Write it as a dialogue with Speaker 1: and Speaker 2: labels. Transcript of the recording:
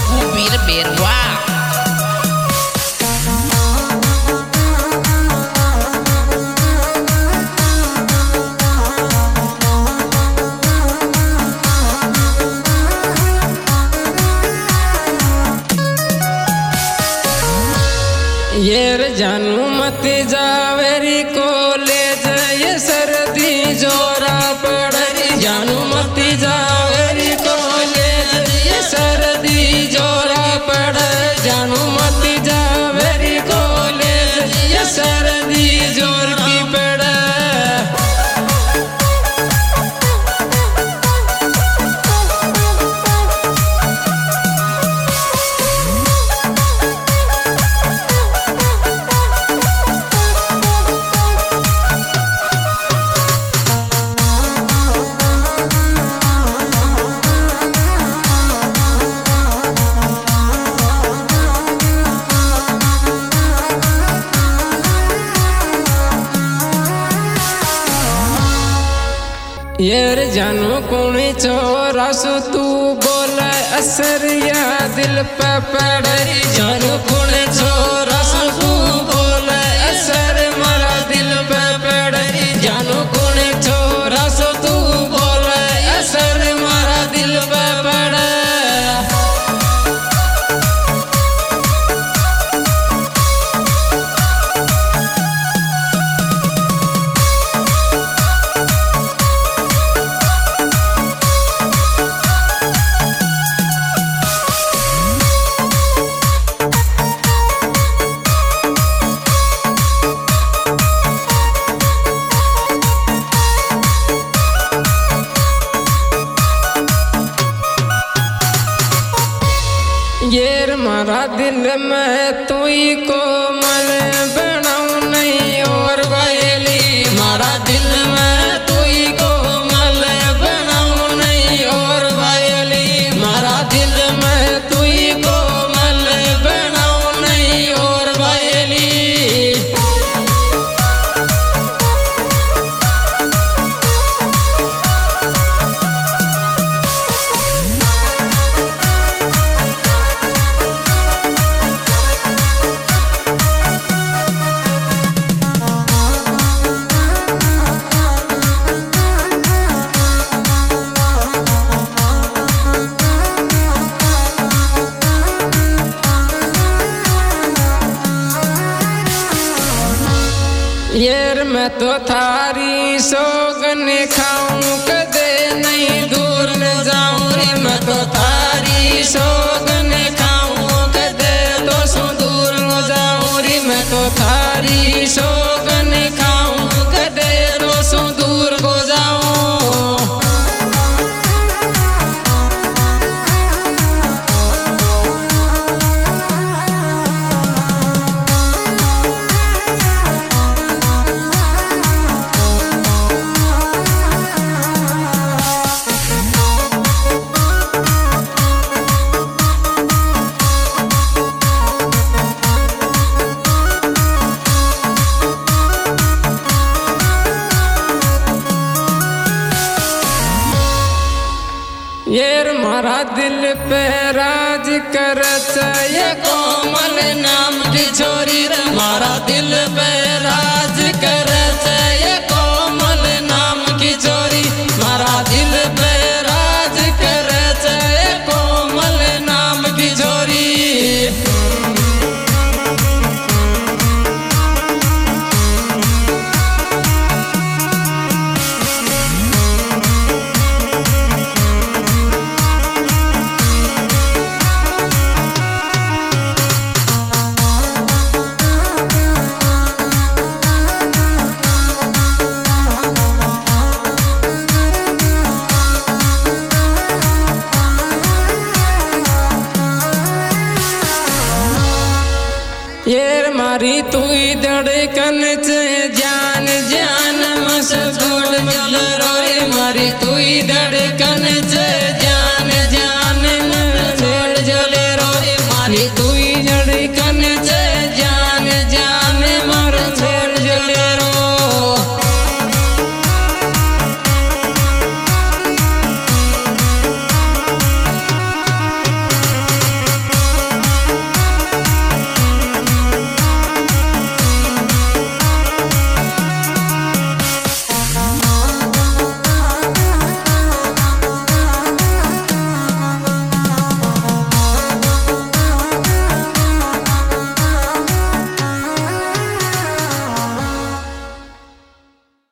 Speaker 1: Raghuveer Berwa.
Speaker 2: येर जानू मत Zaveri college ये सर्दी जोरा पड़री जानू मत जावेरी कॉलेज ये सर्दी जोरा पड़ जानू मत जावेरी कॉलेज ये सर्दी जोर की पड़ येर जानू कुणी चोरासु तू बोल असर या दिल पे पड़री जानू कुणी चोरासु तू बोल असर मारा दिल पे पड़री जानू कुणी चोरासु तू बोल असर मारा दिल पे पड़ येर मारा दिल में तू ही कोमल बनाऊं नहीं और वायली मारा दिल में तू ही कोमल बनाऊं नहीं और वायली मारा दिल में तू ही कोमल बनाऊं नहीं और वायली येर मैं तो थारी सोगन खाऊं कदे नहीं दूर न जाऊं रे मैं तो थारी सोगन खाऊं कदे तो सो दूर न जाऊं रे मैं तो थारी सोगन खाऊं कदे तो सो दूर को जाऊं येर मारा दिल पे राज करत ये कोमल नाम की छोरी रे मारा दिल पे राज करत ये कोमल नाम की छोरी मारा दिल पे राज करत ये कोमल नाम की छोरी येर मारी तू धड़कन से जान जान मस गोड़ मिल रोए मारी तू धड़कन से